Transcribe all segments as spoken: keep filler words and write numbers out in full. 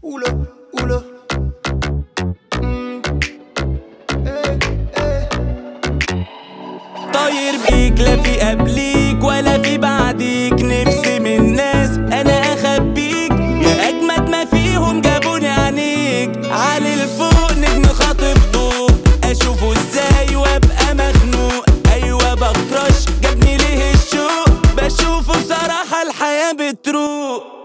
Oula, oula. Mm. Hey, hey. طاير بيك، لا في قبليك ولا في بعديك. نفسي من ناس انا اخبيك، يا اجمد ما فيهم جابوني عينيك. علي الفوق نجم خاطف ضوء، اشوفه ازاي وابقى مخنوق. ايوه بكرش جابني ليه الشوق، بشوفه بصراحة الحياة بتروق.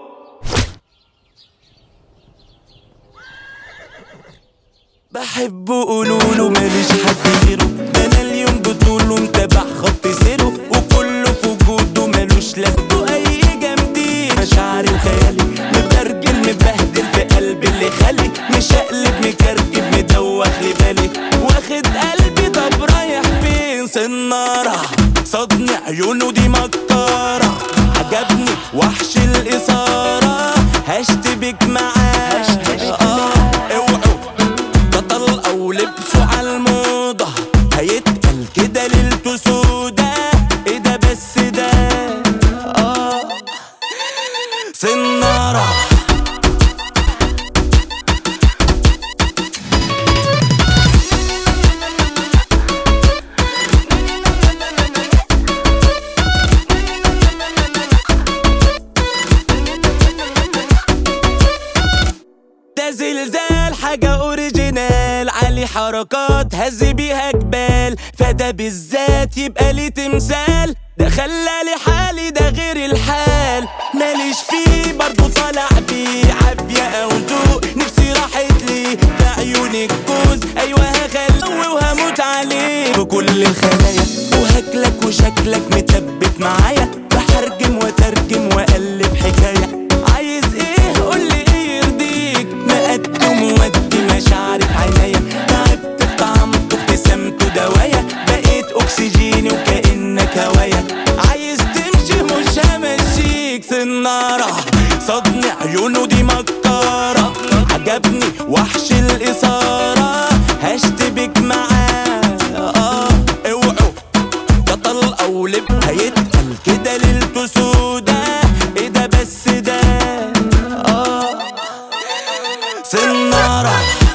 بحبه قولوله ماليش حد غيره، ده انا اليوم بطوله متابع خط سيره. وكله في وجوده مالوش لازمه اي جامدين. مشاعري وخيالي مترجل مبهدل في قلبي اللي خالي. مشقلب مكركب مدوخ لي بالي، واخد قلبي طب رايح فين؟ سنارة صدني عيونه دي مكارة، عجبني وحش الإثارة. هشتبك معاه اه اوعوا او لبسه عالموضة، هيتقل كده ليلته سودا. ايه ده بس ده اه سنارة. ده زلزال حاجة اوريجينال، علي حركات هز بيها جبال. فده بالذات يبقى لي تمثال، ده خلالي حالي ده غير الحال. ماليش فيه برضو طالع بيه عافية او ذوق. نفسي راحت لي في عيونك كوز، ايوه هخلوه وهموت عليه بكل الخلايا. وهاكلك وشكلك متبت معايا، بحرجم وترجم والف حكاية. عايز ايه قولي ايه يرضيك، مقدم ودي مشاعري في عينيا. تعبت في طعمته ابتسامته دوايا، بقيت اكسجيني وكأنك هوايا. عايز تمشي مش همشيك. سنارة صدني عيونه دي مكارة، عجبني وحش الإثارة. هشتبك معاه اه اوعوا بطل او لب، هيتقل كده ليلته سودا. ايه ده بس ده اه سنارة.